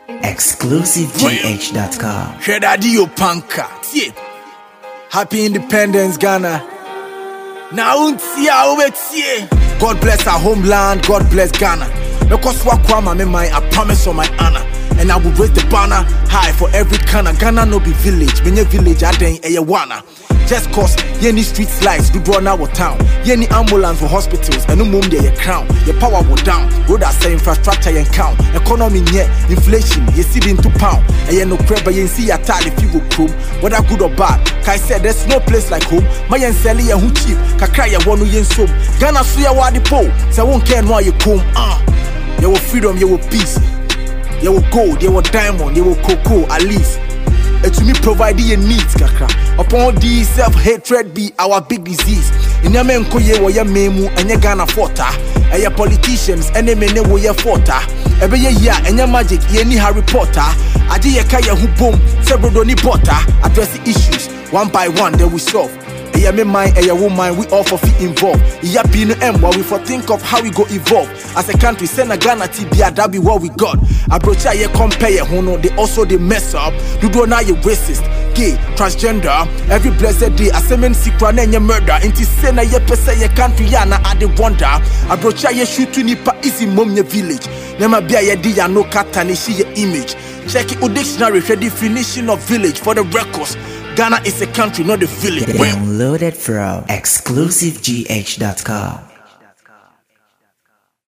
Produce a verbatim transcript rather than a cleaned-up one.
exclusive g h dot com. Radio Panka. See. Happy Independence, Ghana. Now, God bless our homeland. God bless Ghana. Because what Kwama me mind, I promise on my honor. And I will raise the banner high for every Ghana. Ghana no be village. Many village I den eyewana. Just cause any street lights do draw our town. Any ambulance for hospitals and no mum your crown. Your power will down. Road as infrastructure and count. Economy net, inflation, you see it into pound. And you no crab, but you see your tile if you go chrome. Whether good or bad. Kai said there's no place like home. My yen selly and who cheap. Kakra ya one yen soap. Ghana suya wadi po. So won't care no you come. Ah, you will freedom, you will peace. You will gold, you will diamond, you will cocoa, at least. And to me provide your needs, kakra. Upon these self-hatred be our big disease. In your men koye wo ya memu and your Ghana forta. And your politicians and them wo ya forta. Every year and your magic ye ni Harry Potter. Aji ye kaya hu boom, several doni butter. Address the issues one by one, they will solve. Yeah, me mind, yeah, woman, we all for fit involved. Yeah, be no M while we for think of how we go evolve. As a country, send a Ghana T B, that be what we got. Approach ya compare, who know they also they mess up. Do do now you racist, gay, transgender. Every blessed day, a semen secret and your murder. Inti sena ye pesa ye country, yana I the wonder. Approach ya shoot to nipa easy mom your village. Nema be ya di ya no katani see your image. Check it, dictionary, the definition of village for the records. Ghana is a country, not a village. Download it from exclusive g h dot com.